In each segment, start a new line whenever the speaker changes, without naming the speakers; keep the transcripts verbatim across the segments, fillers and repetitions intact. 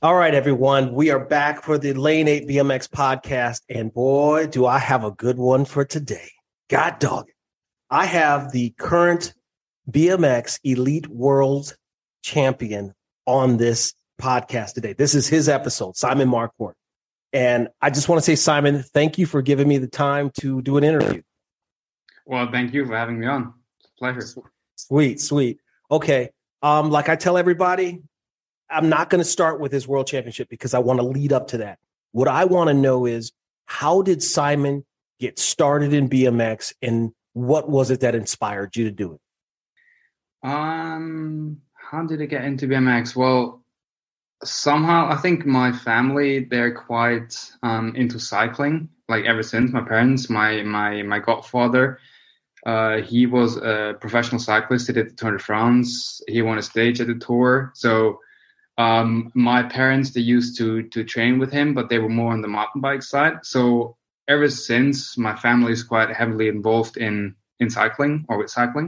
All right, everyone. We are back for the Lane eight B M X podcast. And boy, do I have a good one for today. God dog it. I have the current B M X Elite World Champion on this podcast today. This is his episode, Simon Marquardt. And I just want to say, Simon, thank you for giving me the time to do an interview.
Well, thank you for having me on. It's a pleasure.
Sweet, sweet. Okay. Um, like I tell everybody, I'm not going to start with his world championship because I want to lead up to that. What I want to know is, how did Simon get started in B M X, and what was it that inspired you to do it?
Um, how did I get into B M X? Well, somehow I think my family, they're quite um, into cycling. Like ever since my parents, my my my godfather, uh, he was a professional cyclist. He did the Tour de France. He won a stage at the Tour. So um, my parents, they used to to train with him, but they were more on the mountain bike side. So ever since, my family is quite heavily involved in in cycling or with cycling.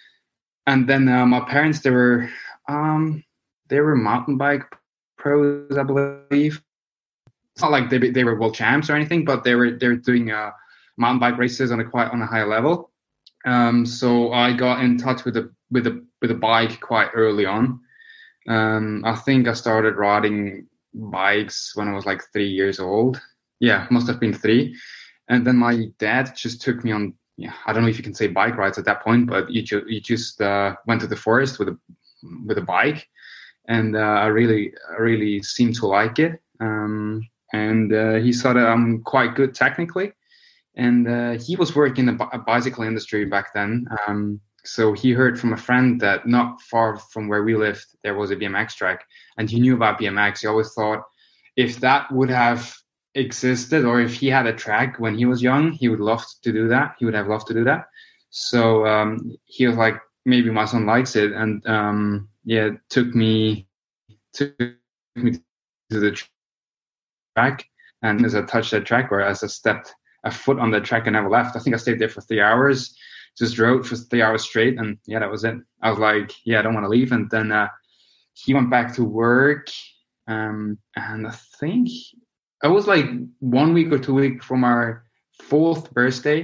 And then uh, my parents, they were um, they were mountain bike pros, I believe. It's not like they they were world champs or anything, but they were they were doing uh, mountain bike races on a quite on a high level. Um, so I got in touch with the with the with a bike quite early on. Um, I think I started riding bikes when I was like three years old. Yeah, must have been three. And then my dad just took me on. Yeah, I don't know if you can say bike rides at that point, but you ju- you just uh, went to the forest with a with a bike, and uh, I really I really seemed to like it. Um, and uh, he saw that I'm quite good technically, and uh, he was working in the bi- bicycle industry back then. Um, so he heard from a friend that not far from where we lived there was a B M X track, and he knew about B M X. He always thought if that would have existed, or if he had a track when he was young, he would love to do that. He would have loved to do that. So um, he was like, maybe my son likes it, and um, yeah, took me took me to the track. And as I touched that track, or as I stepped a foot on the track, I never left. I think I stayed there for three hours, just rode for three hours straight, and yeah, that was it. I was like, yeah, I don't want to leave. And then uh, he went back to work, um, and I think it was like one week or two weeks from our fourth birthday.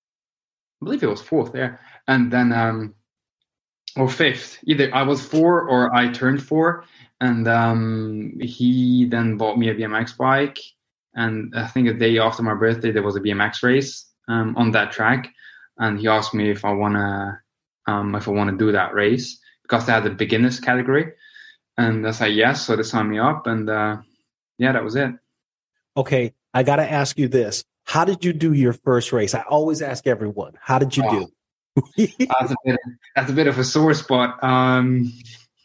I believe it was fourth, yeah. And then, um, or fifth, either I was four or I turned four. And um, he then bought me a B M X bike. And I think a day after my birthday, there was a B M X race um, on that track. And he asked me if I wanna, um, if I wanna do that race because they had the beginners category. And I said yes, so they signed me up, and uh, yeah, that was it.
Okay, I got to ask you this. How did you do your first race? I always ask everyone, how did you
oh,
do?
that's, a bit, that's a bit of a sore spot. Um,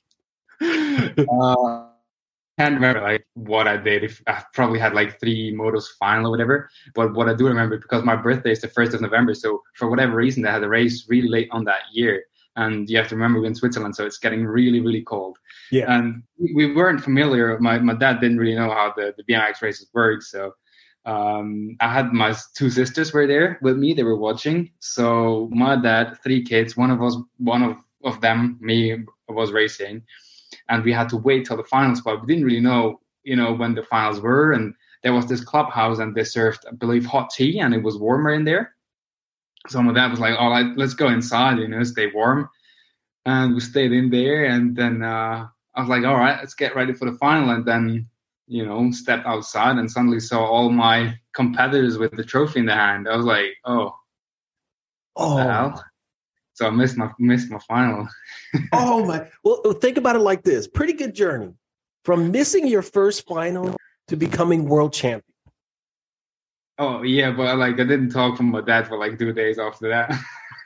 uh, I can't remember like what I did. If I probably had like three motos final or whatever. But what I do remember, because my birthday is the first of November, so for whatever reason, they had a race really late on that year. And you have to remember, we're in Switzerland, so it's getting really, really cold.
Yeah.
And we weren't familiar. My my dad didn't really know how the, the B M X races work. So um, I had my two sisters were there with me. They were watching. So my dad, three kids, one of us, one of, of them, me, was racing. And we had to wait till the finals, but we didn't really know, you know, when the finals were. And there was this clubhouse, and they served, I believe, hot tea, and it was warmer in there. So my dad was like, all right, let's go inside, you know, stay warm. And we stayed in there. And then uh, I was like, all right, let's get ready for the final. And then, you know, stepped outside and suddenly saw all my competitors with the trophy in their hand. I was like, oh, what
oh.
the hell? So I missed my missed my final.
Oh, my. Well, think about it like this. Pretty good journey from missing your first final to becoming world champion.
Oh, yeah, but like I didn't talk from my dad for like two days after that.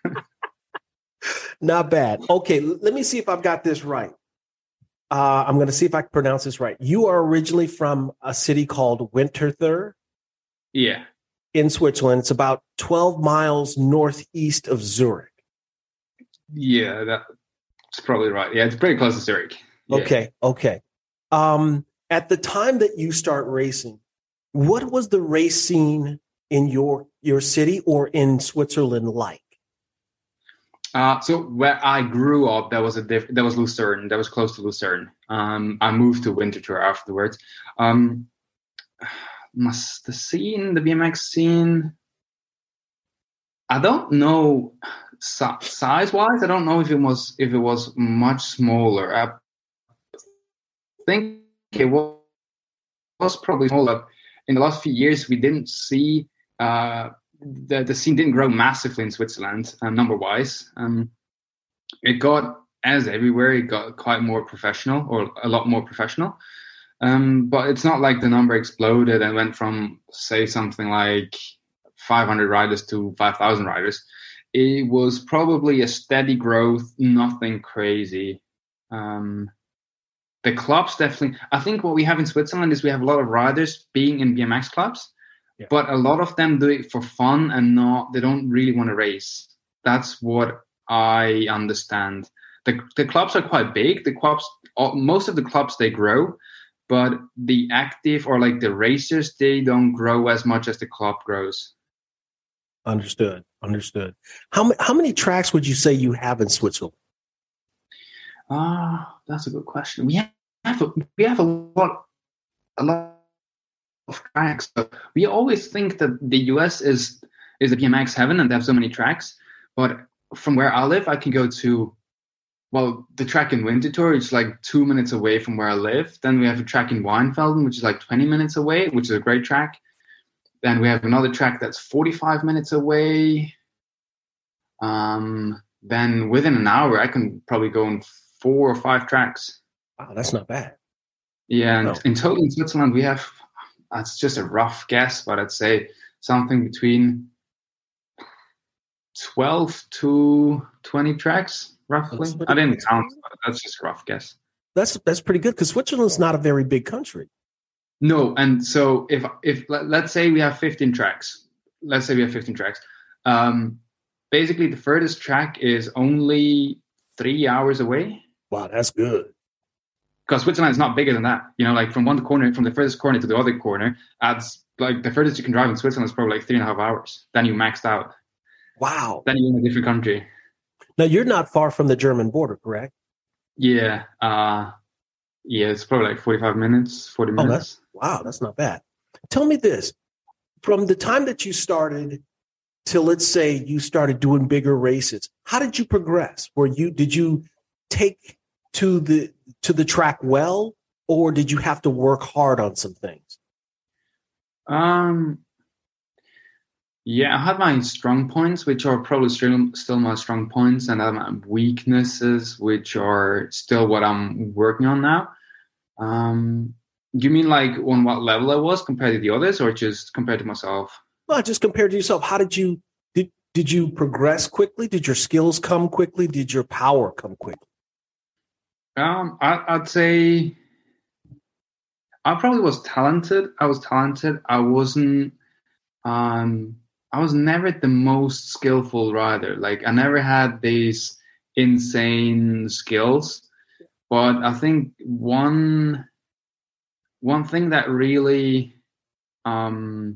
Not bad. Okay, let me see if I've got this right. Uh, I'm going to see if I can pronounce this right. You are originally from a city called Winterthur.
Yeah.
In Switzerland. It's about twelve miles northeast of Zurich.
Yeah, that's probably right. Yeah, it's pretty close to Zurich. Yeah.
Okay, okay. Um, at the time that you start racing, what was the race scene in your your city or in Switzerland like?
Uh, so where I grew up, there was a diff- there was Lucerne. That was close to Lucerne. Um, I moved to Winterthur afterwards. Um, must the scene, the B M X scene, I don't know si- size wise. I don't know if it was if it was much smaller. I think it was, was probably smaller. In the last few years, we didn't see uh, the the scene didn't grow massively in Switzerland, um, number wise. Um, it got, as everywhere, it got quite more professional, or a lot more professional. Um, but it's not like the number exploded and went from, say, something like five hundred riders to five thousand riders. It was probably a steady growth, nothing crazy. Um, the clubs definitely, I think what we have in Switzerland is we have a lot of riders being in B M X clubs, yeah. But a lot of them do it for fun and not, they don't really want to race. That's what I understand. The the clubs are quite big. The clubs, most of the clubs, they grow, but the active or like the racers, they don't grow as much as the club grows.
Understood. Understood. How how many tracks would you say you have in Switzerland?
Ah, uh, that's a good question. We have a, we have a lot a lot of tracks. But we always think that the U S is is a B M X heaven and they have so many tracks. But from where I live, I can go to, well, the track in Winterthur, it's like two minutes away from where I live. Then we have a track in Weinfelden, which is like twenty minutes away, which is a great track. Then we have another track that's forty-five minutes away. Um, then within an hour, I can probably go on four or five tracks.
Wow, that's not bad.
Yeah, and oh. in total in Switzerland, we have, it's just a rough guess, but I'd say something between twelve to twenty tracks, roughly. I didn't count, but that's just a rough guess.
That's that's pretty good because Switzerland's not a very big country.
No, and so if if let's say we have fifteen tracks, let's say we have fifteen tracks. Um, basically, the furthest track is only three hours away.
Wow, that's good.
Because Switzerland is not bigger than that. You know, like from one corner, from the furthest corner to the other corner, adds like the furthest you can drive in Switzerland is probably like three and a half hours. Then you maxed out.
Wow.
Then you're in a different country.
Now you're not far from the German border, correct?
Yeah. Uh, yeah, it's probably like forty-five minutes, forty minutes.
Oh, that's, wow, that's not bad. Tell me this. From the time that you started till, let's say, you started doing bigger races, how did you progress? Were you did you take to the to the track well, or did you have to work hard on some things?
Um yeah, I had my strong points, which are probably still still my strong points, and I have my weaknesses, which are still what I'm working on now. Um, do you mean like on what level I was compared to the others, or just compared to myself?
Well, just compared to yourself. How did you did did you progress quickly? Did your skills come quickly? Did your power come quickly?
Um, I, I'd say I probably was talented. I was talented. I wasn't. Um, I was never the most skillful rider. Like I never had these insane skills. But I think one one thing that really um,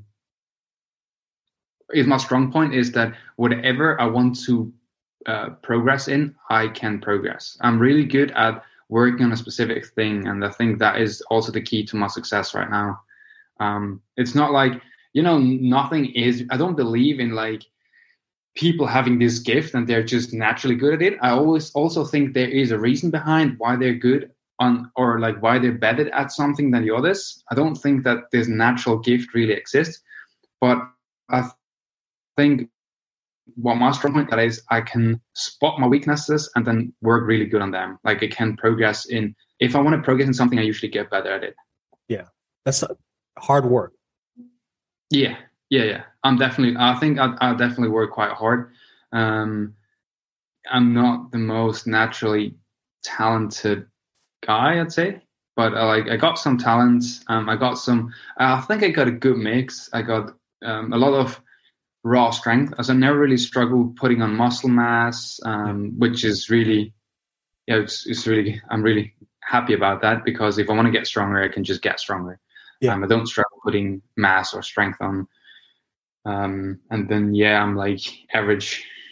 is my strong point is that whatever I want to uh, progress in, I can progress. I'm really good at working on a specific thing, and I think that is also the key to my success right now. Um, it's not like, you know, nothing is, I don't believe in like people having this gift and they're just naturally good at it. I always also think there is a reason behind why they're good on, or like why they're better at something than the others. I don't think that this natural gift really exists, but I think what my strong point that is, I can spot my weaknesses and then work really good on them. Like I can progress in, if I want to progress in something, I usually get better at it.
Yeah, that's hard work.
Yeah, yeah, yeah. I'm definitely, I think I, I definitely work quite hard. Um, I'm not the most naturally talented guy, I'd say, but I, like I got some talents. Um, I got some, I think I got a good mix. I got um, a lot of raw strength, as I never really struggled putting on muscle mass, um, which is really, yeah, it's, it's really, I'm really happy about that, because if I want to get stronger, I can just get stronger. Yeah. Um, I don't struggle putting mass or strength on. Um, and then, yeah, I'm like average,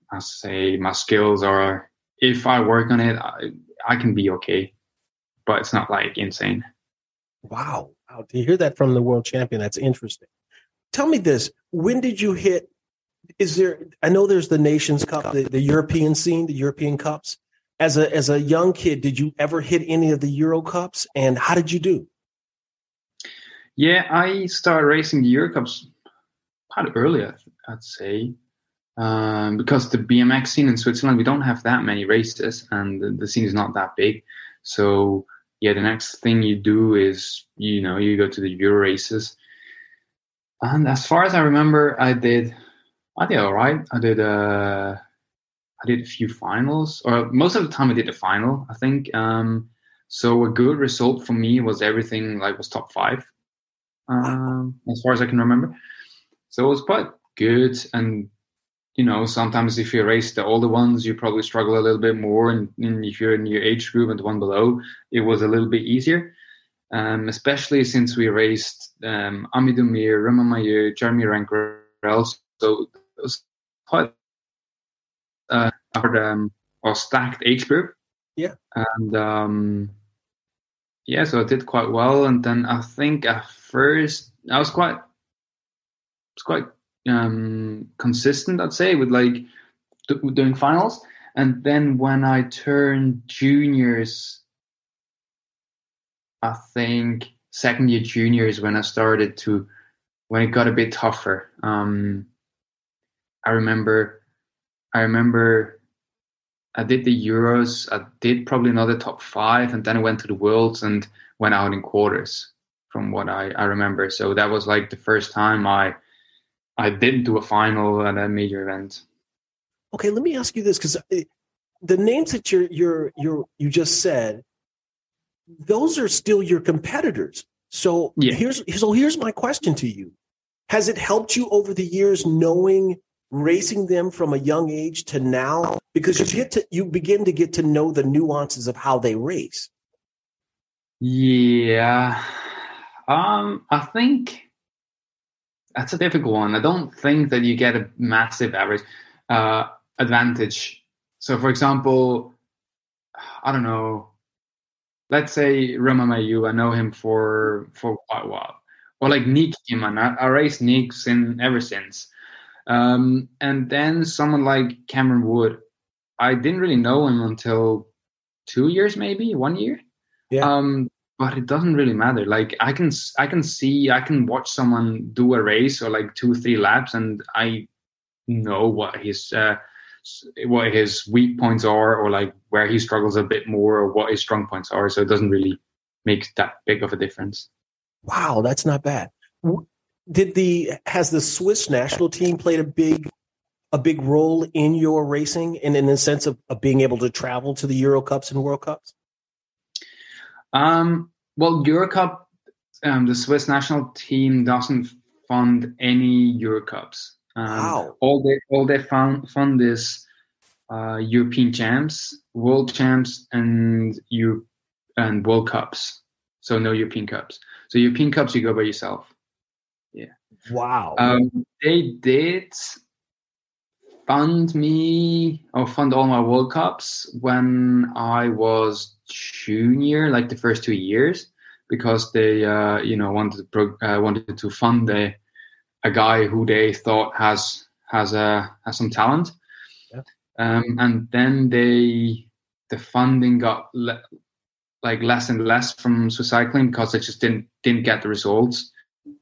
I say my skills are, if I work on it, I, I can be okay, but it's not like insane.
Wow. Wow. To hear that from the world champion, that's interesting. Tell me this. When did you hit, is there, I know there's the Nations Cup, the, the European scene, the European Cups. As a, as a young kid, did you ever hit any of the Euro Cups, and how did you do?
Yeah, I started racing the Euro Cups quite early, I'd say. Um, because the B M X scene in Switzerland, we don't have that many races, and the, the scene is not that big. So yeah, the next thing you do is, you know, you go to the Euro races. And as far as I remember, I did, I did all right. I did, uh, I did a few finals, or most of the time I did a final, I think. Um, so a good result for me was everything like was top five, um, as far as I can remember. So it was quite good. And you know, sometimes if you race the older ones, you probably struggle a little bit more. And, and if you're in your age group and the one below, it was a little bit easier. Um, especially since we raced um, Amidou Mir, Romain Maillot, Jeremy Renkrel. So it was quite uh, our um, or stacked age group.
Yeah.
And um, yeah, so I did quite well. And then I think at first I was quite, was quite um consistent, I'd say, with like do, doing finals. And then when I turned juniors, I think second year juniors, when I started to, when it got a bit tougher. Um, I remember, I remember I did the Euros. I did probably another top five, and then I went to the Worlds and went out in quarters, from what I, I remember. So that was like the first time I I didn't do a final at a major event.
Okay, let me ask you this, because the names that you're you're you're you just said, those are still your competitors. So
yeah.
here's so here's my question to you: has it helped you over the years knowing racing them from a young age to now? Because you get to you begin to get to know the nuances of how they race.
Yeah, um, I think. That's a difficult one. I don't think that you get a massive average uh, advantage. So, for example, I don't know. Let's say Romain Maillot. I know him for for quite a while. Or like Nick Kiman. I, I raced Nick sin, ever since. Um, and then someone like Cameron Wood. I didn't really know him until two years, maybe one year.
Yeah.
Um, But it doesn't really matter. Like I can, I can see, I can watch someone do a race or like two, three laps, and I know what his, uh, what his weak points are, or like where he struggles a bit more, or what his strong points are. So it doesn't really make that big of a difference.
Wow, that's not bad. Did the has the Swiss national team played a big, a big role in your racing, and in the sense of, of being able to travel to the Euro Cups and World Cups?
Um, well, Eurocup, um, the Swiss national team doesn't fund any Eurocups. Um,
wow.
All they all they fund fund is uh, European champs, World champs, and Euro and World Cups. So no European Cups. So European Cups, you go by yourself. Yeah.
Wow.
Um, they did fund me or fund all my World Cups when I was junior, like the first two years, because they, uh, you know, wanted to pro- uh, wanted to fund a a guy who they thought has has a has some talent,
yeah.
um, and then they the funding got le- like less and less from Swiss Cycling because they just didn't didn't get the results.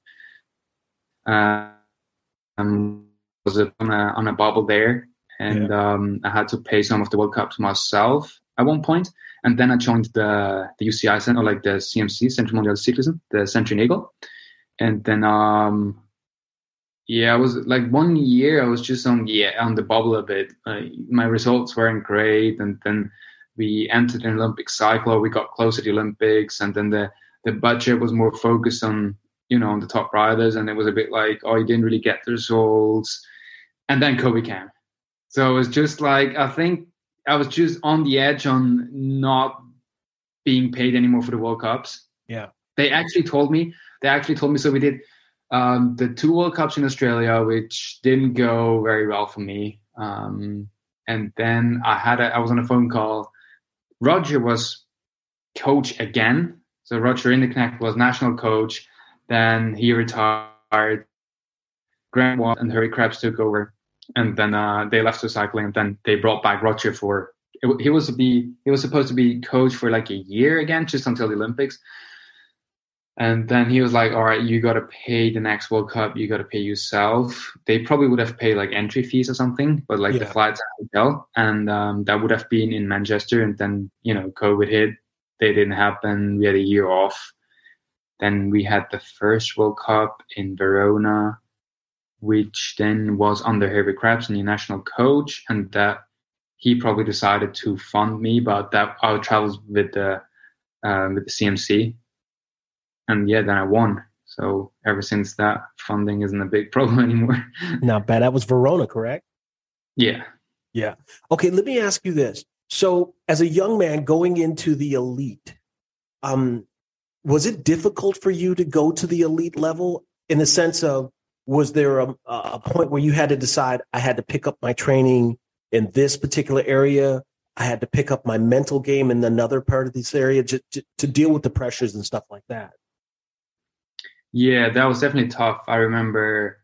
Uh, um, was on a on a bubble there, and yeah. um, I had to pay some of the World Cups myself at one point. And then I joined the the U C I Center, or like the C M C, Centre Mondial de Cyclisme, the Centre Nagel. And then, um, yeah, I was like one year, I was just on yeah on the bubble a bit. Uh, my results weren't great, and then we entered an Olympic cycle. We got closer to the Olympics, and then the the budget was more focused on you know on the top riders, and it was a bit like, oh, you didn't really get the results. And then COVID came, so it was just like I think. I was just on the edge on not being paid anymore for the World Cups.
Yeah.
They actually told me, they actually told me, so we did um, the two World Cups in Australia, which didn't go very well for me. Um, and then I had a, I was on a phone call. Roger was coach again. So Roger Rinderknecht was national coach. Then he retired. Grant Watt and Harry Krebs took over, and then uh, they left to cycling. And then they brought back Roger for. It, he was to be. He was supposed to be coach for like a year again, just until the Olympics. And then he was like, "All right, you got to pay the next World Cup. You got to pay yourself." They probably would have paid like entry fees or something, but like yeah. the flights and hotel, and um, that would have been in Manchester. And then you know, COVID hit. They didn't happen. We had a year off. Then we had the first World Cup in Verona, which then was under Harry Krebs, new national coach, and that he probably decided to fund me, but that I travels with the uh, with the C M C. And yeah, then I won. So ever since that, funding isn't a big problem anymore.
Not bad. That was Verona, correct?
Yeah.
Yeah. Okay, let me ask you this. So as a young man going into the elite, um, was it difficult for you to go to the elite level in the sense of, was there a, a point where you had to decide, I had to pick up my training in this particular area, I had to pick up my mental game in another part of this area to, to, to deal with the pressures and stuff like that?
Yeah, that was definitely tough. I remember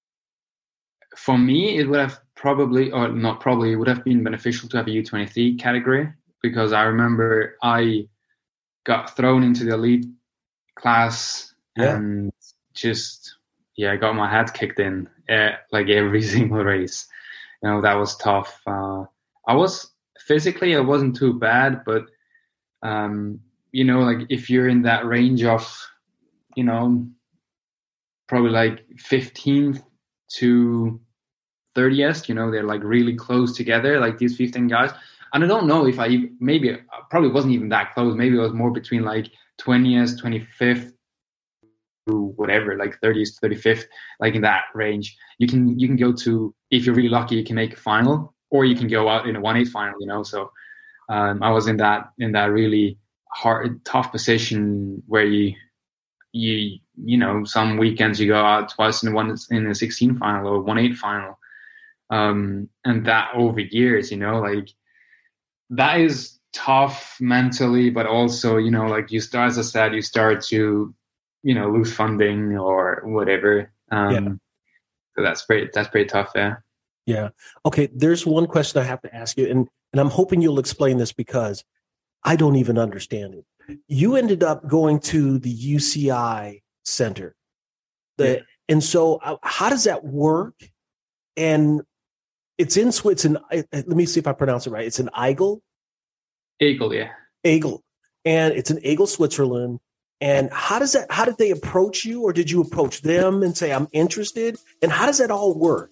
for me, it would have probably, or not probably, it would have been beneficial to have a U twenty-three category, because I remember I got thrown into the elite class yeah. and just, yeah, I got my head kicked in uh, like every single race. You know, that was tough. Uh, I was physically, I wasn't too bad, but, um, you know, like if you're in that range of, you know, probably like fifteenth to thirtieth, you know, they're like really close together, like these fifteen guys. And I don't know if I, maybe, I probably wasn't even that close. Maybe it was more between like twentieth, twenty-fifth, to whatever, like thirtieth, thirty-fifth, like in that range. You can, you can go to, if you're really lucky, you can make a final, or you can go out in a one eight final, you know. So um, I was in that, in that really hard, tough position where you, you you know, some weekends you go out twice in one in a sixteen final or one eight final, um and that over years, you know, like that is tough mentally, but also, you know, like you start, as I said, you start to, you know, lose funding or whatever. um yeah. So that's pretty that's pretty tough. Yeah.
Yeah. Okay, there's one question I have to ask you, and and I'm hoping you'll explain this because I don't even understand it. You ended up going to the U C I Center. The, yeah. And so uh, how does that work? And it's in Switzerland. Let me see if I pronounce it right. It's in Aigle?
Aigle, yeah.
Aigle. And it's in Aigle, Switzerland. And how does that, how did they approach you, or did you approach them and say, I'm interested? And how does that all work?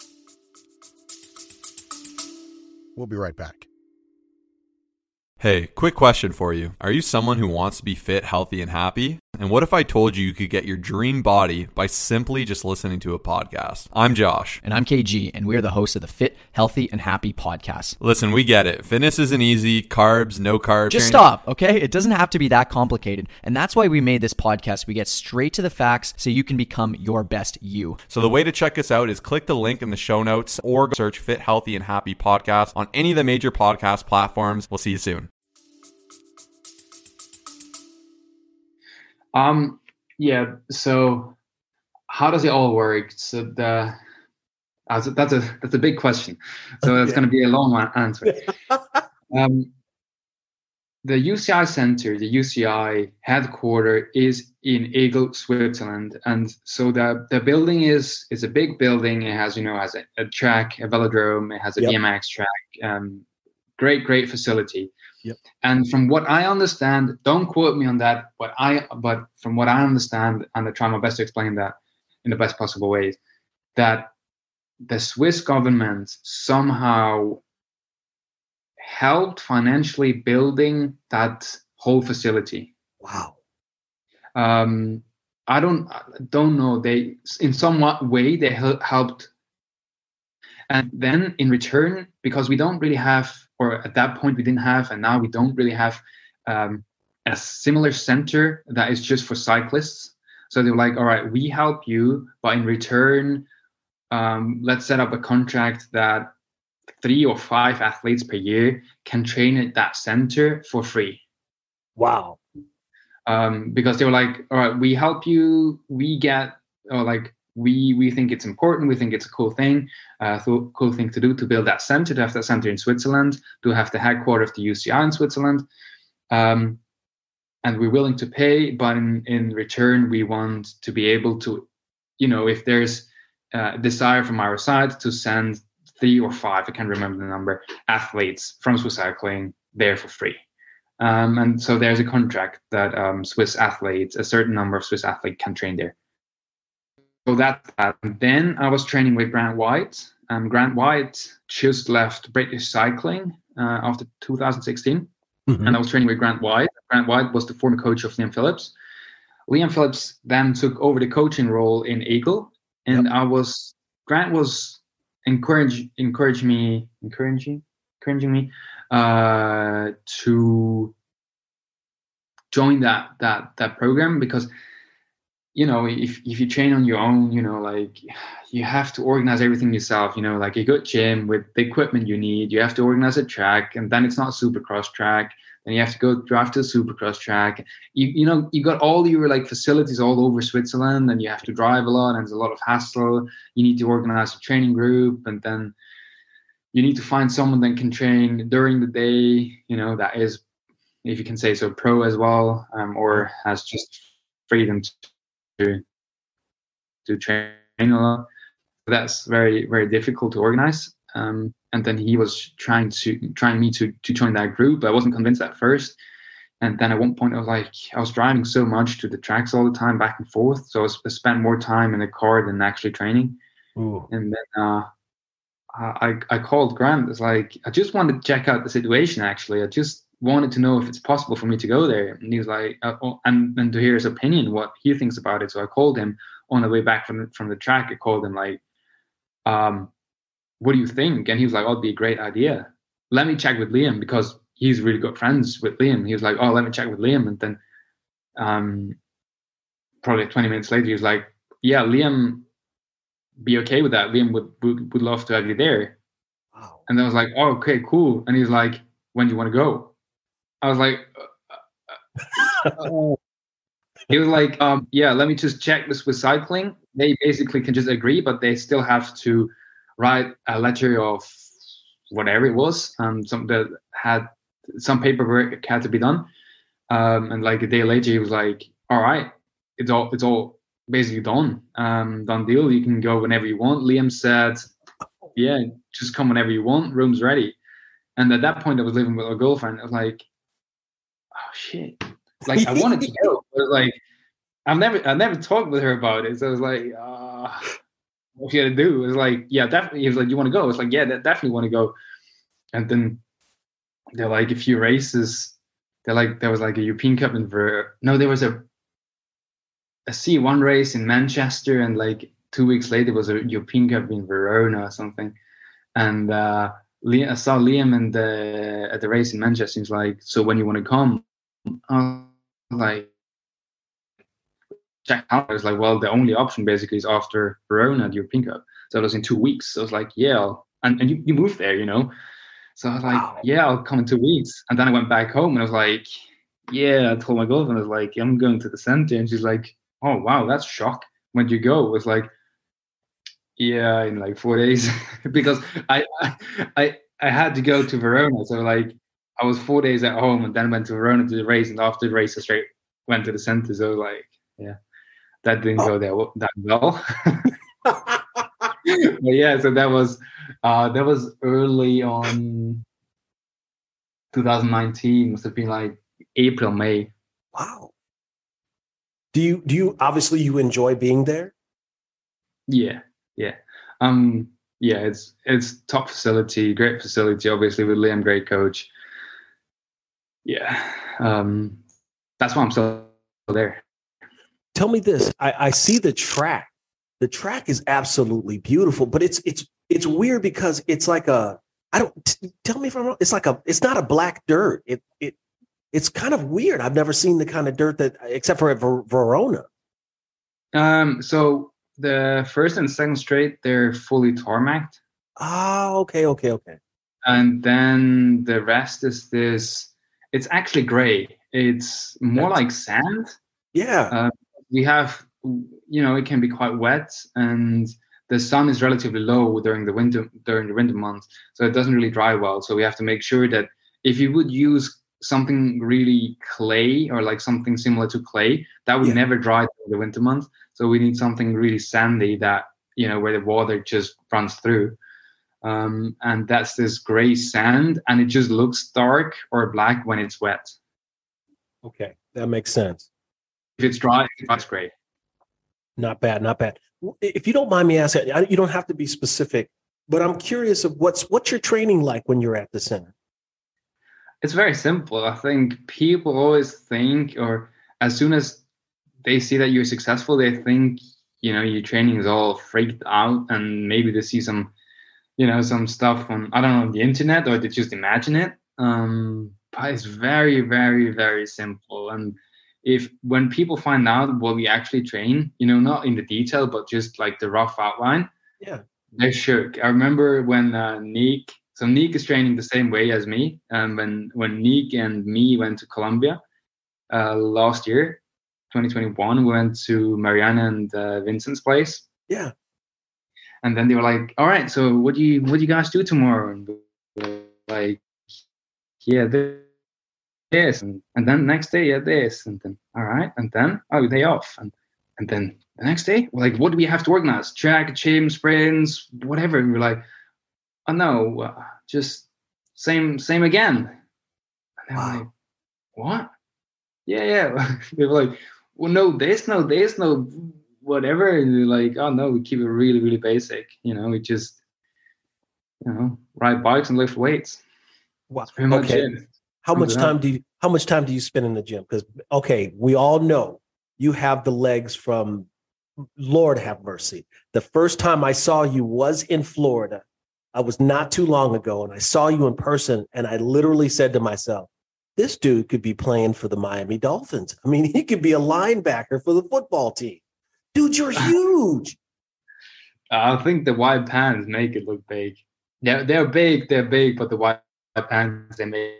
We'll be right back.
Hey, quick question for you. Are you someone who wants to be fit, healthy, and happy? And what if I told you you could get your dream body by simply just listening to a podcast? I'm Josh.
And I'm K G, and we are the hosts of the Fit, Healthy, and Happy podcast.
Listen, we get it. Fitness isn't easy. Carbs, no carbs.
Just stop, okay? It doesn't have to be that complicated. And that's why we made this podcast. We get straight to the facts so you can become your best you.
So the way to check us out is click the link in the show notes or search Fit, Healthy, and Happy podcast on any of the major podcast platforms. We'll see you soon.
Um, yeah. So how does it all work? So the, uh, that's a, that's a big question. So that's yeah. going to be a long answer. um, the U C I Center, the U C I headquarters is in Aigle, Switzerland. And so the, the building is, is a big building. It has, you know, has a, a track, a velodrome. It has a yep. B M X track. Um, great, great facility.
Yep.
And from what I understand, don't quote me on that, but I, but from what I understand, and I try my best to explain that in the best possible ways, that the Swiss government somehow helped financially building that whole facility.
Wow.
Um, I don't, don't know. They, in some way, they helped. And then in return, because we don't really have, or at that point we didn't have, and now we don't really have um, a similar center that is just for cyclists. So they were like, all right, we help you, but in return, um, let's set up a contract that three or five athletes per year can train at that center for free.
Wow.
Um, because they were like, all right, we help you. We get, or like, we we think it's important. We think it's a cool thing, uh, th- cool thing to do to build that center, to have that center in Switzerland, to have the headquarters of the U C I in Switzerland. Um, and we're willing to pay, but in, in return, we want to be able to, you know, if there's a desire from our side to send three or five, I can't remember the number, athletes from Swiss Cycling there for free. Um, and so there's a contract that um, Swiss athletes, a certain number of Swiss athletes can train there. So that's that. And then I was training with Grant White. Um, Grant White just left British Cycling uh, after two thousand sixteen. Mm-hmm. And I was training with Grant White. Grant White was the former coach of Liam Phillips. Liam Phillips then took over the coaching role in Eagle. And yep. I was, Grant was encourage, encourage me, encouraging, encouraging me uh, to join that, that, that program because, you know, if, if you train on your own, you know, like you have to organize everything yourself, you know, like a good gym with the equipment you need, you have to organize a track, and then it's not Supercross track. Then you have to go drive to the Supercross track. You you know, you got all your like facilities all over Switzerland, and you have to drive a lot, and there's a lot of hassle. You need to organize a training group, and then you need to find someone that can train during the day, you know, that is, if you can say so, pro as well, um, or has just freedom to to, to train a lot. That's very, very difficult to organize. Um, and then he was trying to trying me to to join that group. I wasn't convinced at first. And then at one point I was like, I was driving so much to the tracks all the time, back and forth. So I spent more time in the car than actually training. Ooh. And then uh, I I called Grant. It's like, I just wanted to check out the situation. Actually, I just wanted to know if it's possible for me to go there. And he was like, uh, oh, and, and to hear his opinion, what he thinks about it. So I called him on the way back from the, from the track. I called him like, um, what do you think? And he was like, oh, it'd be a great idea. Let me check with Liam, because he's really good friends with Liam. He was like, oh, let me check with Liam. And then um, probably twenty minutes later, he was like, yeah, Liam, be okay with that. Liam would, would, would love to have you there. Wow. And then I was like, oh, okay, cool. And he's like, when do you want to go? I was like, uh, uh, he was like, um, yeah, let me just check this with cycling. They basically can just agree, but they still have to write a letter of whatever it was. Um, some that had some paperwork had to be done. Um, and like a day later, he was like, all right, it's all, it's all basically done. Um, done deal. You can go whenever you want. Liam said, yeah, just come whenever you want. Room's ready. And at that point, I was living with a girlfriend. I was like, oh shit! Like I wanted to go. I was like, I've never, I never talked with her about it. So I was like, uh, what you gotta do? It was like, yeah, definitely. He was like, you want to go? I was like, yeah, definitely want to go. And then there were like a few races. There like there was like a European Cup in Ver. No, there was a a C one race in Manchester, and like two weeks later was a European Cup in Verona or something. And uh, I saw Liam in the, at the race in Manchester. He's like, so when you want to come? I was like, check out. I was like, well, the only option basically is after Verona, the European Cup. So it was in two weeks. So I was like, yeah. I'll, and and you, you moved there, you know? So I was like, wow. yeah, I'll come in two weeks. And then I went back home and I was like, yeah, I told my girlfriend, I was like, I'm going to the center. And she's like, oh, wow, that's shock. When did you go? I was like, yeah, in like four days. Because I, I I had to go to Verona. So like I was four days at home and then went to Verona to the race. And after the race, I straight went to the center. So like, yeah, that didn't oh. go there that well. But yeah, so that was uh, that was early on twenty nineteen. Must have been like April, May.
Wow. Do you do you obviously you enjoy being there?
Yeah, yeah. Um yeah, it's it's top facility, great facility, obviously with Liam, great coach. Yeah. Um that's why I'm still there.
Tell me this. I, I see the track. The track is absolutely beautiful, but it's it's it's weird because it's like a I don't t- tell me if I'm wrong. It's like a it's not a black dirt. It it it's kind of weird. I've never seen the kind of dirt that except for at Ver- Verona.
Um so the first and second straight, they're fully tarmacked.
Oh, okay, okay, okay.
and then the rest is this. It's actually gray. It's more
That's-
like sand.
Yeah.
Uh, we have, you know, it can be quite wet, and the sun is relatively low during the winter during the winter months, so it doesn't really dry well. So we have to make sure that if you would use something really clay or like something similar to clay, that would
Yeah.
never dry during the winter months. So we need something really sandy that, you know, where the water just runs through. Um, and that's this gray sand, and it just looks dark or black when it's wet.
Okay. That makes sense.
If it's dry, it's gray.
Not bad. Not bad. If you don't mind me asking, I- you don't have to be specific, but I'm curious of what's what's your training like when you're at the center?
It's very simple. I think people always think, or as soon as they see that you're successful, they think, you know, your training is all freaked out, and maybe they see some, you know, some stuff on, I don't know, the internet, or they just imagine it. Um, but it's very, very, very simple. And if when people find out what we actually train, you know, not in the detail, but just like the rough outline,
Yeah.
they're shook. I remember when uh, Nick, so Nick is training the same way as me. Um, when when Nick and me went to Colombia uh, last year, twenty twenty-one, we went to Mariana and uh, Vincent's place.
Yeah.
And then they were like, "All right, so what do you what do you guys do tomorrow?" And we were like, "Yeah, this," and, and then next day, yeah, this, and then all right, and then oh, day off, and and then the next day, we're like, what do we have to organize? Track, gym, sprints, whatever. And we're like, oh no, uh, just same same again. And they
Wow.
were like, what? Yeah, yeah. They were like, well, no, this, no, this, no, whatever. And they're like, oh no, we keep it really, really basic. You know, we just, you know, ride bikes and lift weights.
Wow.
That's pretty much
Okay.
it.
How much
Sums it
time
up.
do you how much time do you spend in the gym? Because okay, we all know you have the legs from Lord have mercy. The first time I saw you was in Florida. I was not too long ago, and I saw you in person, and I literally said to myself, this dude could be playing for the Miami Dolphins. I mean, he could be a linebacker for the football team. Dude, you're huge.
I think the wide pants make it look big. Yeah, they're big, they're big, but the wide pants, they make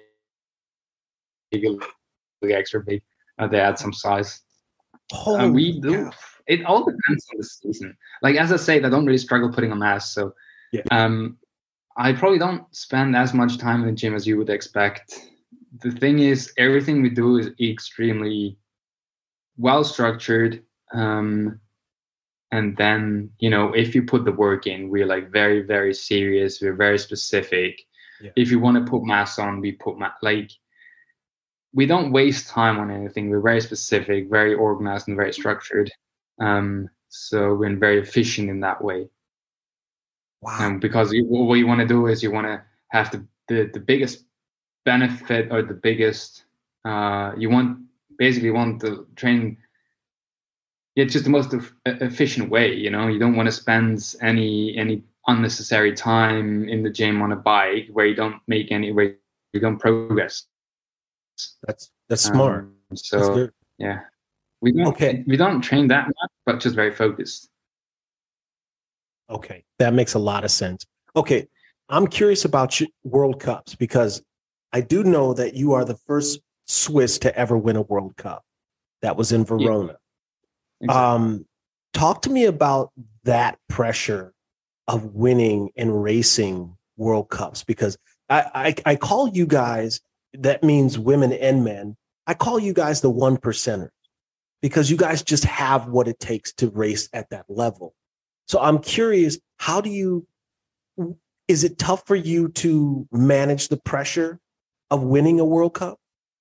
it look extra big. Uh, they add some size.
Holy
Uh, we do.
cow.
It all depends on the season. Like as I said, I don't really struggle putting on mass, so
Yeah.
um, I probably don't spend as much time in the gym as you would expect. The thing is, everything we do is extremely well structured. Um, and then, you know, if you put the work in, we're like very, very serious. We're very specific.
Yeah.
If you want to put mass on, we put mass. Like we don't waste time on anything. We're very specific, very organized, and very structured. Um, so we're very efficient in that way.
Wow.
Um, because you, what you want to do is you want to have the, the, the biggest benefit or the biggest, uh, you want basically want to train. It's just the most e- efficient way, you know. You don't want to spend any any unnecessary time in the gym on a bike where you don't make any, where you don't progress.
That's that's smart.
Um,
That's
so
good.
yeah, we don't
Okay.
we don't train that much, but just very focused.
Okay, that makes a lot of sense. Okay, I'm curious about your World Cups because I do know that you are the first Swiss to ever win a World Cup. That was in Verona.
Exactly.
Um, talk to me about that pressure of winning and racing World Cups because I, I, I call you guys, that means women and men, I call you guys the one percenters because you guys just have what it takes to race at that level. So I'm curious, how do you, is it tough for you to manage the pressure of winning a World Cup?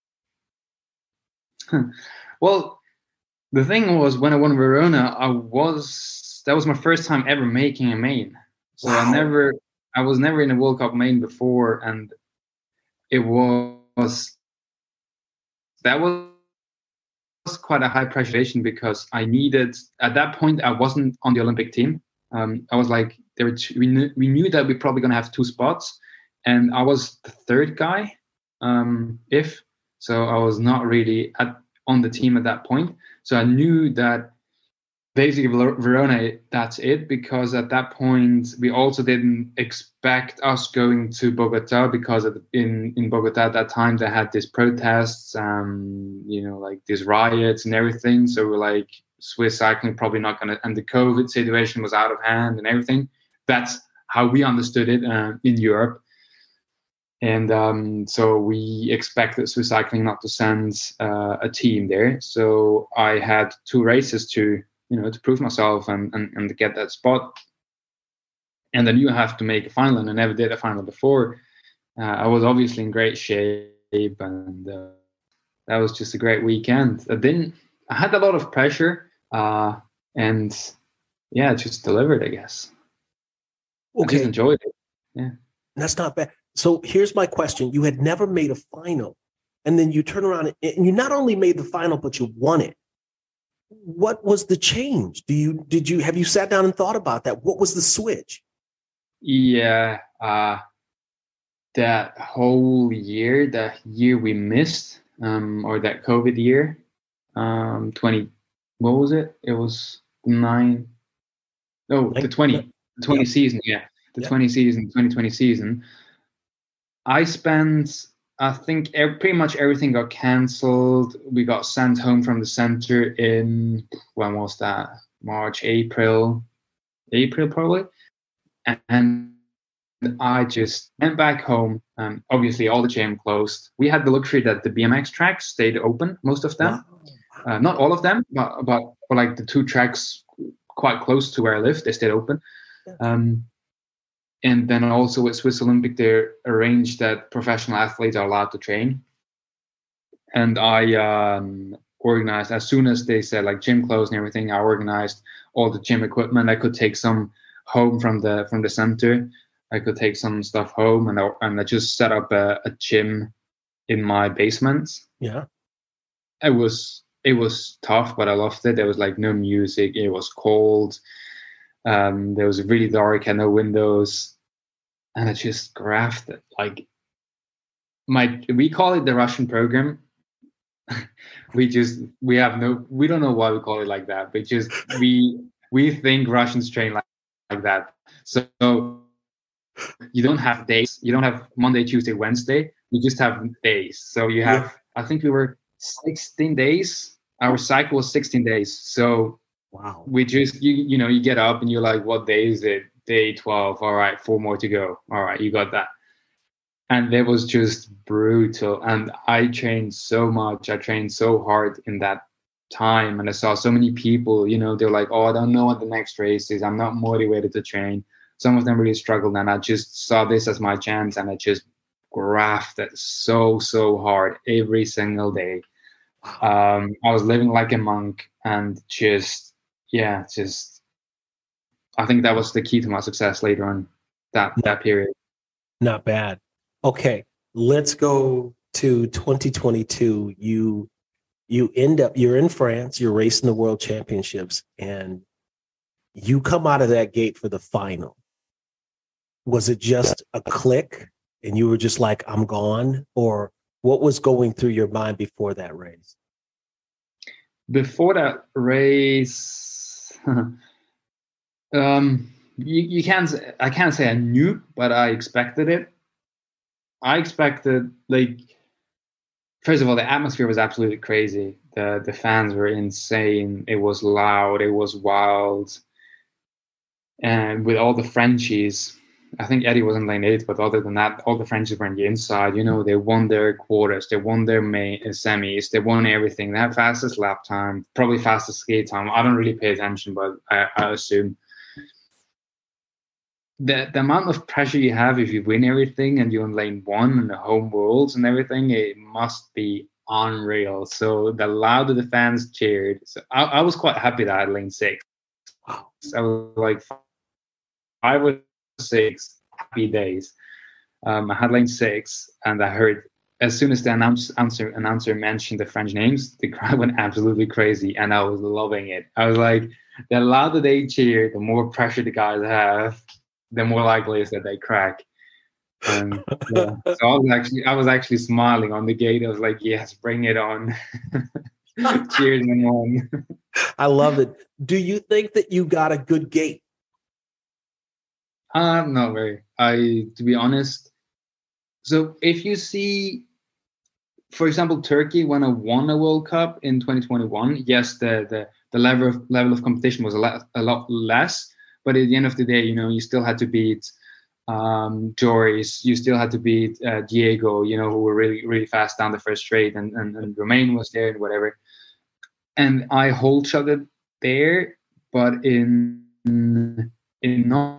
Well, the thing was when I won Verona, I was, that was my first time ever making a main. So
Wow.
I never, I was never in a World Cup main before. And it was, that was quite a high pressurization because I needed, at that point, I wasn't on the Olympic team. Um, I was like, there were two, we, knew, we knew that we're probably going to have two spots. And I was the third guy, um, if, so I was not really at, on the team at that point. So I knew that basically Verona, that's it, because at that point we also didn't expect us going to Bogota, because in in Bogota at that time they had these protests, um you know, like these riots and everything. So we're like, Swiss cycling probably not gonna, and the COVID situation was out of hand and everything. That's how we understood it uh, in Europe. And um, so we expected Swiss cycling not to send uh, a team there. So I had two races to, you know, to prove myself and, and, and to get that spot. And then you have to make a final, and I never did a final before. Uh, I was obviously in great shape, and uh, that was just a great weekend. I didn't, I had a lot of pressure, uh, and yeah, just delivered, I guess.
Okay.
I just enjoyed it. Yeah.
That's not bad. So here's my question. You had never made a final, and then you turn around and you not only made the final, but you won it. What was the change? Do you, did you, have you sat down and thought about that? What was the switch?
Yeah. Uh, that whole year, that year we missed, um, or that COVID year, um, twenty, what was it? It was nine. No, the twenty, the twenty yep. season. Yeah. The yep. twenty season, twenty twenty season. I spent, I think every, pretty much everything got cancelled. We got sent home from the center in, when was that? March, April, April probably. And I just went back home. Um, obviously, all the gym closed. We had the luxury that the B M X tracks stayed open, most of them. Wow. Uh, not all of them, but, but for like the two tracks quite close to where I live, they stayed open. Um, And then also with Swiss Olympic, they arranged that professional athletes are allowed to train. And I um, organized, as soon as they said like gym closed and everything, I organized all the gym equipment. I could take some home from the from the center. I could take some stuff home, and I, and I just set up a, a gym in my basement.
Yeah,
it was it was tough, but I loved it. There was like no music. It was cold. Um, there was really dark, had no windows. And I just graphed it. Like my, we call it the Russian program. we just, we have no, we don't know why we call it like that, but just, we, we think Russians train like, like that. So you don't have days, you don't have Monday, Tuesday, Wednesday. You just have days. So you have, yeah. I think we were sixteen days. Our cycle was sixteen days. So
wow,
we just, you, you know, you get up and you're like, what day is it? Day twelve. All right, four more to go. All right, you got that. And it was just brutal. And I trained so much. I trained so hard in that time. And I saw so many people, you know, they're like, oh, I don't know what the next race is. I'm not motivated to train. Some of them really struggled. And I just saw this as my chance. And I just grafted so, so hard every single day. Um, I was living like a monk and just, yeah, just, I think that was the key to my success later on that, that period.
Not bad. Okay. Let's go to twenty twenty-two. You, you end up, you're in France, you're racing the world championships, and you come out of that gate for the final. Was it just a click and you were just like, I'm gone? Or what was going through your mind before that race?
Before that race, Um, you, you can't, I can't say I knew, but I expected it. I expected, like, first of all, the atmosphere was absolutely crazy. The, the fans were insane. It was loud. It was wild. And with all the Frenchies, I think Eddie was in lane eight, but other than that, all the Frenchies were on the inside. You know, they won their quarters. They won their main, uh, semis. They won everything. They had fastest lap time, probably fastest skate time. I don't really pay attention, but I, I assume. The the amount of pressure you have if you win everything and you're in lane one and the home worlds and everything, it must be unreal. So the louder the fans cheered, so I, I was quite happy that I had lane six. Wow. So I was like five or six happy days. Um, I had lane six, and I heard as soon as the announce, announcer announcer mentioned the French names, the crowd went absolutely crazy, and I was loving it. I was like, the louder they cheer, the more pressure the guys have, the more likely is that they crack. Um, yeah. So I was actually, I was actually smiling on the gate. I was like, "Yes, bring it on." Cheers, man.
I love it. Do you think that you got a good gait?
Uh, not very. I, to be honest. So if you see, for example, Turkey when I won a World Cup in twenty twenty-one, yes, the the, the level of level of competition was a lot a lot less. But at the end of the day, you know, you still had to beat um, Joris, you still had to beat uh, Diego, you know, who were really really fast down the first straight, and and, and Romain was there and whatever. And I hold shotted there, but in in non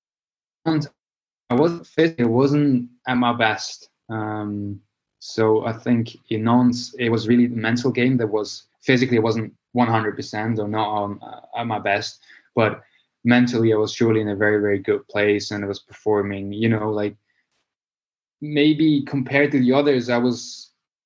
I wasn't fit. It wasn't at my best. Um, so I think in nons, it was really the mental game that was physically, it wasn't one hundred percent or not on, uh, at my best, but mentally I was surely in a very, very good place, and I was performing, you know, like maybe compared to the others, I was,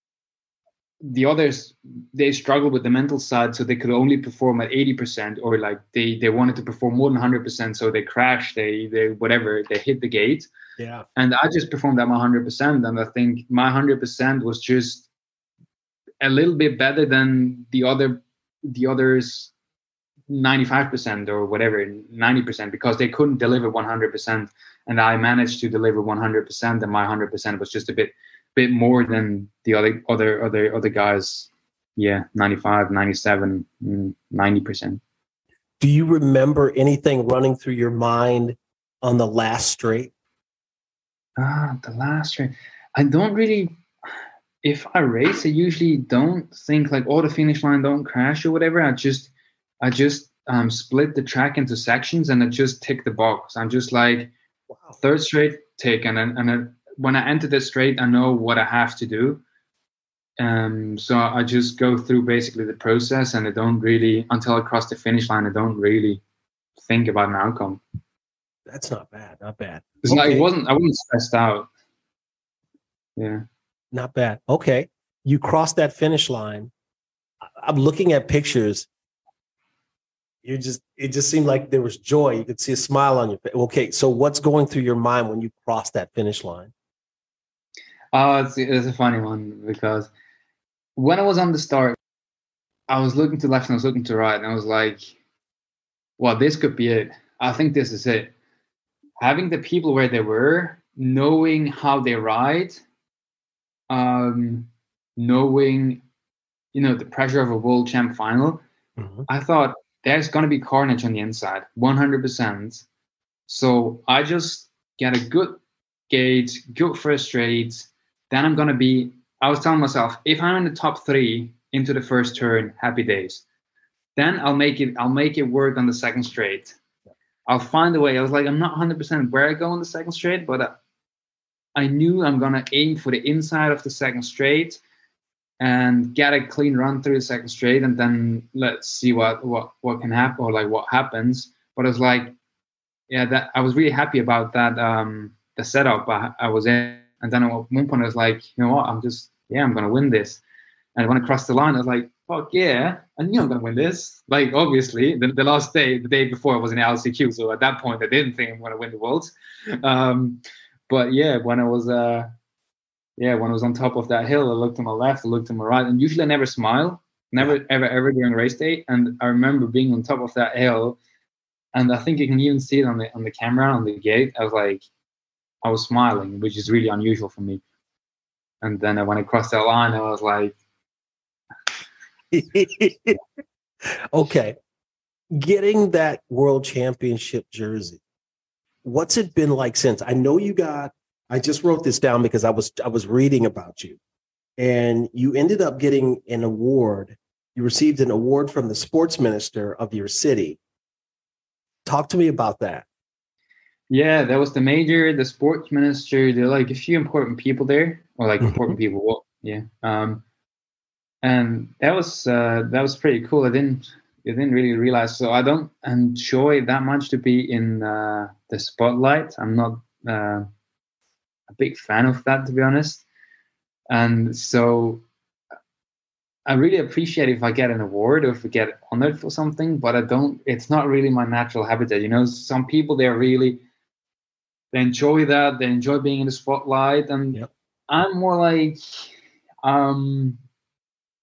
the others, they struggled with the mental side, so they could only perform at eighty percent, or like they they wanted to perform more than one hundred percent, so they crashed, they they whatever, they hit the gate.
Yeah.
And I just performed at my one hundred percent, and I think my one hundred percent was just a little bit better than the other the others ninety-five percent or whatever, ninety percent, because they couldn't deliver one hundred percent, and I managed to deliver one hundred percent, and my one hundred percent was just a bit bit more than the other other other other guys. Yeah, ninety-five, ninety-seven, ninety percent.
Do you remember anything running through your mind on the last straight?
Ah, the last straight. I don't really, if I race, I usually don't think like, oh, the finish line, don't crash or whatever. I just I just um split the track into sections, and I just tick the box. I'm just like, wow, third straight, tick, and then and then when I enter the straight, I know what I have to do. Um, so I just go through basically the process, and I don't really, until I cross the finish line, I don't really think about an outcome.
That's not bad. Not bad.
It's
Okay.
like, it wasn't, I wasn't stressed out. Yeah.
Not bad. Okay. You crossed that finish line. I'm looking at pictures. You just, it just seemed like there was joy. You could see a smile on your face. Okay. So what's going through your mind when you cross that finish line?
Oh, it's, it's a funny one, because when I was on the start, I was looking to left and I was looking to right, and I was like, well, this could be it. I think this is it. Having the people where they were, knowing how they ride, um, knowing, you know, the pressure of a world champ final, mm-hmm. I thought there's going to be carnage on the inside, one hundred percent. So I just get a good gauge, good first straight. Then I'm going to be, I was telling myself, if I'm in the top three into the first turn, happy days. Then I'll make it, I'll make it work on the second straight. I'll find a way. I was like, I'm not one hundred percent where I go on the second straight, but I, I knew I'm going to aim for the inside of the second straight and get a clean run through the second straight, and then let's see what, what, what can happen, or like what happens. But I was like, yeah, that I was really happy about that, um, the setup I, I was in. And then at one point I was like, you know what, I'm just, yeah, I'm going to win this. And when I crossed the line, I was like, fuck yeah, I knew I'm going to win this. Like, obviously, the, the last day, the day before, I was in L C Q. So at that point, I didn't think I'm going to win the Worlds. Um, but yeah, when I was, uh, yeah, when I was on top of that hill, I looked to my left, I looked to my right. And usually I never smile, never, yeah. ever, ever during race day. And I remember being on top of that hill. And I think you can even see it on the on the camera, on the gate. I was like, I was smiling, which is really unusual for me. And then when I crossed that line, I was like,
okay, getting that world championship jersey, what's it been like since? I know you got, I just wrote this down because I was I was reading about you, and you ended up getting an award. You received an award from the sports minister of your city. Talk to me about that.
Yeah, that was the major, the sports minister. There are like a few important people there, or like mm-hmm. important people. Well, yeah, um, and that was uh, that was pretty cool. I didn't I didn't really realize. So I don't enjoy that much to be in uh, the spotlight. I'm not uh, a big fan of that, to be honest. And so I really appreciate if I get an award or if I get honored for something, but I don't. It's not really my natural habitat. You know, some people, they're really. They enjoy that. They enjoy being in the spotlight. And yep. I'm more like, um,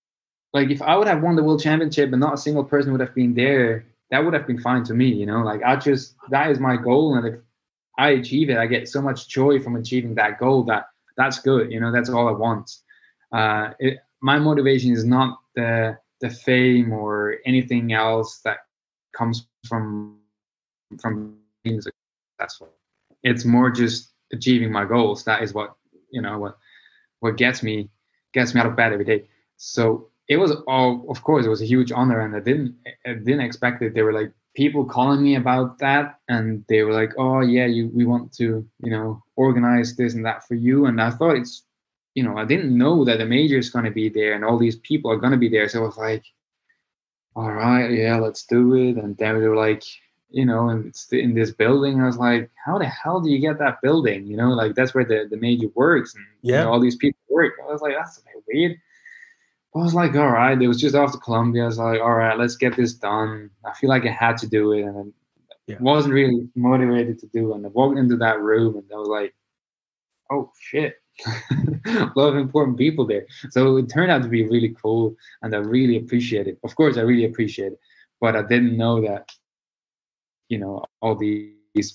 like if I would have won the world championship and not a single person would have been there, that would have been fine to me, you know, like I just, that is my goal. And if I achieve it, I get so much joy from achieving that goal that that's good. You know, that's all I want. Uh, it, my motivation is not the, the fame or anything else that comes from, from being successful. It's more just achieving my goals. That is what, you know, what, what gets me, gets me out of bed every day. So it was all, of course, it was a huge honor, and I didn't, I didn't expect it. There were like people calling me about that, and they were like, "Oh yeah, you, we want to, you know, organize this and that for you." And I thought it's, you know, I didn't know that the major is going to be there and all these people are going to be there. So I was like, "All right, yeah, let's do it." And then they were like, you know, and it's in this building. I was like, "How the hell do you get that building?" You know, like that's where the, the major works, and
yeah,
you know, all these people work. I was like, "That's a bit weird." I was like, all right, it was just after Colombia. I was like, all right, let's get this done. I feel like I had to do it, and I yeah. wasn't really motivated to do it. And I walked into that room, and I was like, oh, shit. A lot of important people there. So it turned out to be really cool, and I really appreciate it. Of course, I really appreciate it. But I didn't know that, you know, all these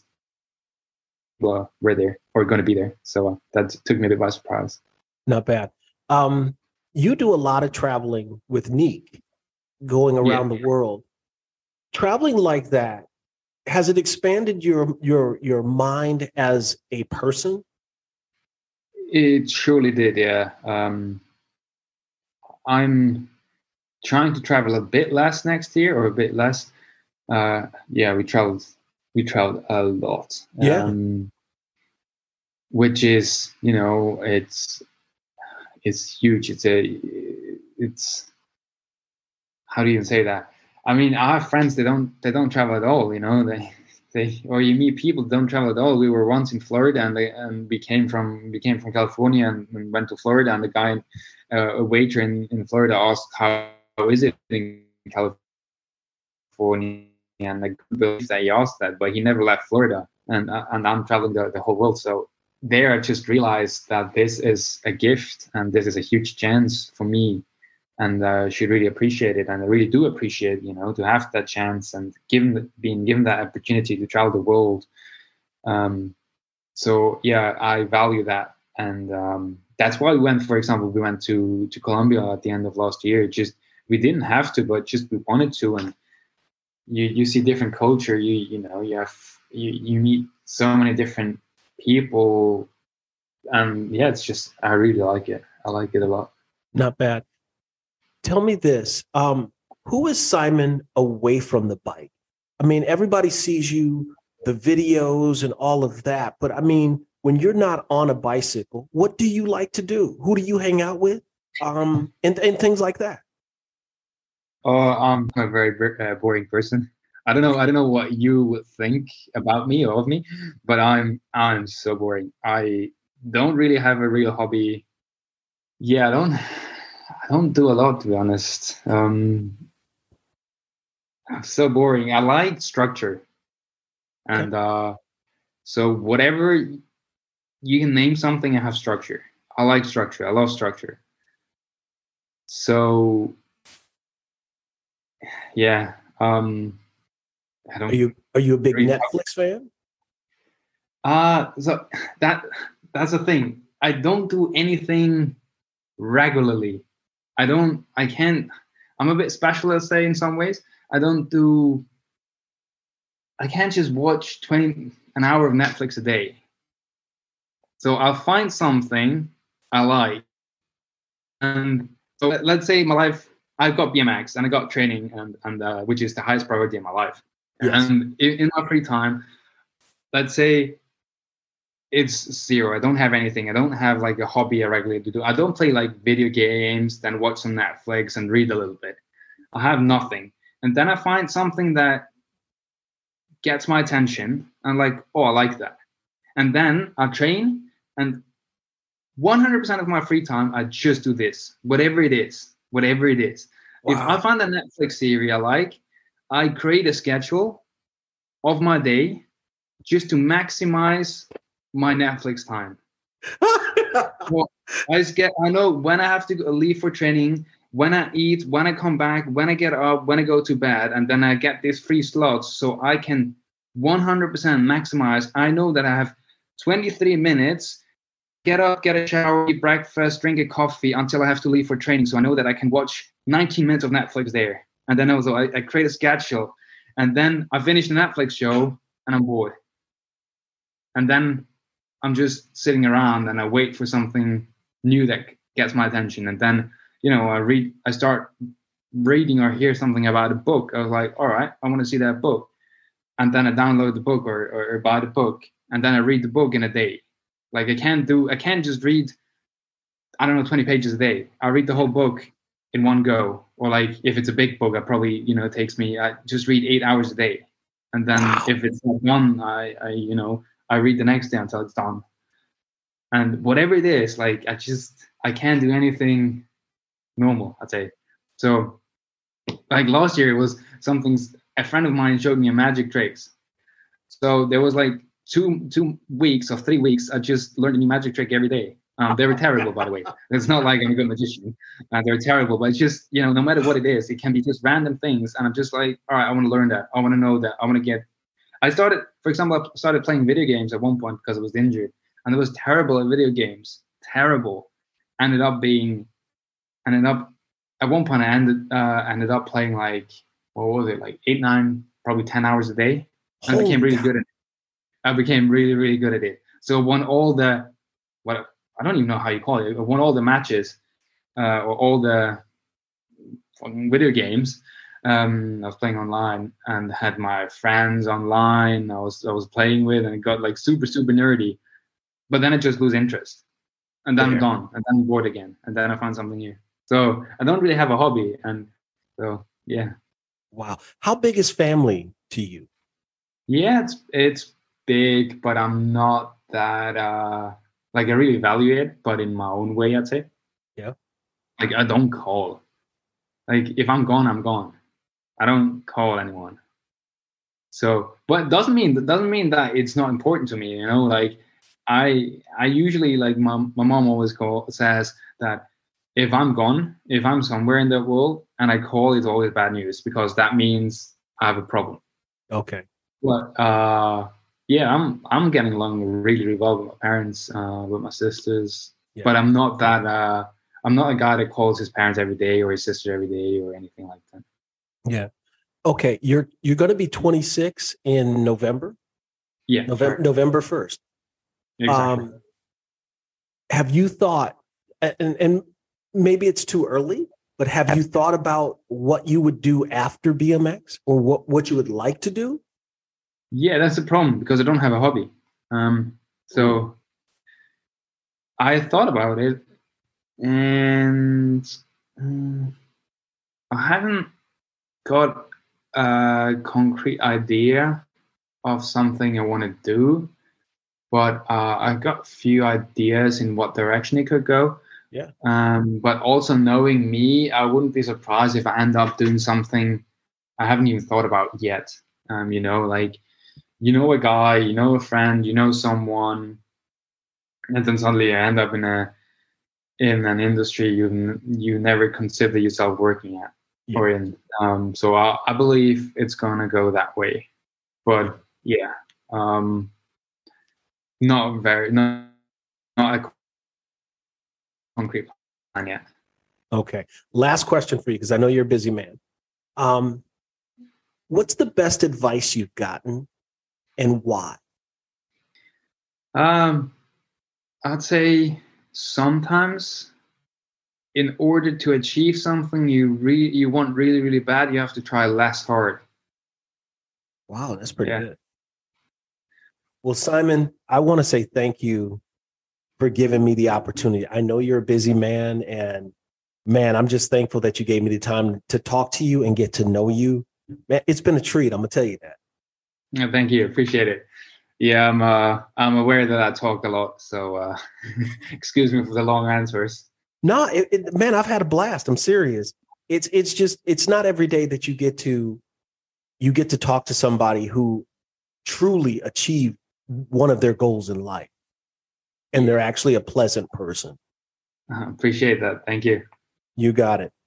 people were there or going to be there. So uh, that took me a bit by surprise.
Not bad. Um, You do a lot of traveling with Nick, going around yeah. the world. Traveling like that, has it expanded your your your mind as a person?
It surely did, yeah. Um, I'm trying to travel a bit less next year, or a bit less. Uh, yeah, we traveled we traveled a lot.
Yeah.
Um, which is, you know, it's. It's huge. It's a, it's, how do you even say that? I mean, I have friends, they don't, they don't travel at all, you know, they, they, or you meet people that don't travel at all. We were once in Florida, and they, and we came from, we came from California and, and went to Florida, and the guy, uh, a waiter in, in Florida asked, how, how is it in California? And I believe that he asked that, but he never left Florida, and, and I'm traveling the, the whole world. So there I just realized that this is a gift, and this is a huge chance for me, and I uh, should really appreciate it. And I really do appreciate, you know, to have that chance and given being given that opportunity to travel the world. Um, so yeah, I value that. And um, that's why we went, for example, we went to, to Colombia at the end of last year. Just, we didn't have to, but just we wanted to. And you, you see different culture, you, you know, you have, you, you meet so many different people, and yeah, it's just, I really like it. I like it a lot.
Not bad. Tell me this, um who is Simon away from the bike? I mean, everybody sees you, the videos and all of that, but I mean, when you're not on a bicycle, what do you like to do? Who do you hang out with? Um and, and things like that.
Oh, I'm a very uh, boring person. I don't know. I don't know what you would think about me or of me, but I'm I'm so boring. I don't really have a real hobby. Yeah, I don't. I don't do a lot, to be honest. Um, I'm so boring. I like structure, and uh, so whatever you can name something, I have structure. I like structure. I love structure. So yeah. Um, I don't,
are you are you a big Netflix fan?
Uh so that that's the thing. I don't do anything regularly. I don't I can't I'm a bit special, let's say, in some ways. I don't do I can't just watch twenty an hour of Netflix a day. So I'll find something I like. And so let's say my life, I've got B M X and I got training, and and uh, which is the highest priority in my life. Yes. And in, in my free time, let's say it's zero. I don't have anything. I don't have like a hobby I regularly do. I don't play like video games, then watch some Netflix and read a little bit. I have nothing. And then I find something that gets my attention. I'm like, oh, I like that. And then I train, and one hundred percent of my free time, I just do this, whatever it is, whatever it is. Wow. If I find a Netflix series I like, I create a schedule of my day just to maximize my Netflix time. Well, I just get, I know when I have to leave for training, when I eat, when I come back, when I get up, when I go to bed, and then I get these free slots so I can one hundred percent maximize. I know that I have twenty-three minutes, get up, get a shower, eat breakfast, drink a coffee until I have to leave for training. So I know that I can watch nineteen minutes of Netflix there. And then also I, I create a schedule, and then I finish the Netflix show and I'm bored. And then I'm just sitting around and I wait for something new that gets my attention. And then, you know, I read, I start reading or hear something about a book. I was like, all right, I want to see that book. And then I download the book or, or, or buy the book. And then I read the book in a day. Like I can't do, I can't just read, I don't know, twenty pages a day. I read the whole book in one go. Or like if it's a big book, I probably, you know, it takes me, I just read eight hours a day. And then wow. if it's not done, I, I, you know, I read the next day until it's done. And whatever it is, like I just, I can't do anything normal, I'd say. So like last year it was something, a friend of mine showed me a magic tricks. So there was like two two weeks or three weeks, I just learned a new magic trick every day. Um, they were terrible, by the way. It's not like I'm a good magician. Uh, they're terrible, but it's just, you know, no matter what it is, it can be just random things. And I'm just like, all right, I want to learn that. I want to know that. I want to get, I started, for example, I started playing video games at one point because I was injured. And I was terrible at video games. Terrible. Ended up being, ended up, at one point I ended uh, ended up playing like, what was it, like eight, nine, probably ten hours a day. And I became really good at it. I became really, really good at it. So I won all the, what, I don't even know how you call it. I won all the matches uh, or all the video games. Um, I was playing online and had my friends online. I was I was playing with, and it got like super super nerdy. But then I just lose interest, and then yeah. I'm gone, and then I'm bored again, and then I find something new. So I don't really have a hobby, and so yeah.
Wow, how big is family to you?
Yeah, it's it's big, but I'm not that. Uh, Like I really value it, but in my own way, I'd say.
Yeah.
Like I don't call. Like if I'm gone, I'm gone. I don't call anyone. So, but it doesn't mean that doesn't mean that it's not important to me. You know, like I I usually like my my mom always call says that if I'm gone, if I'm somewhere in the world and I call, it's always bad news because that means I have a problem.
Okay.
But uh. Yeah, I'm I'm getting along really, really well with my parents, uh, with my sisters. Yeah. But I'm not that uh, I'm not a guy that calls his parents every day or his sister every day or anything like that.
Yeah. Okay. You're you're going to be twenty-six in November.
Yeah.
November sure. November first.
Exactly.
Um, have you thought, and, and maybe it's too early, but have you thought about what you would do after B M X or what, what you would like to do?
Yeah, that's the problem because I don't have a hobby. Um, so I thought about it, and um, I haven't got a concrete idea of something I want to do, but uh, I've got a few ideas in what direction it could go.
Yeah.
Um, but also knowing me, I wouldn't be surprised if I end up doing something I haven't even thought about yet. Um, you know, like. You know a guy, you know a friend, you know someone, and then suddenly you end up in a in an industry you you never consider yourself working at yeah. or in. Um, so I, I believe it's gonna go that way, but yeah, um, not very not not a concrete plan yet.
Okay, last question for you because I know you're a busy man. Um, what's the best advice you've gotten? And why?
Um, I'd say sometimes in order to achieve something you re- you want really, really bad, you have to try less hard.
Wow, that's pretty yeah. good. Well, Simon, I want to say thank you for giving me the opportunity. I know you're a busy man, and man, I'm just thankful that you gave me the time to talk to you and get to know you. Man, it's been a treat. I'm going to tell you that.
Yeah, thank you. Appreciate it. Yeah, I'm uh, I'm aware that I talked a lot, so uh, excuse me for the long answers.
No, it, it, man, I've had a blast. I'm serious. It's it's just it's not every day that you get to you get to talk to somebody who truly achieved one of their goals in life, and they're actually a pleasant person.
Uh, appreciate that. Thank you.
You got it.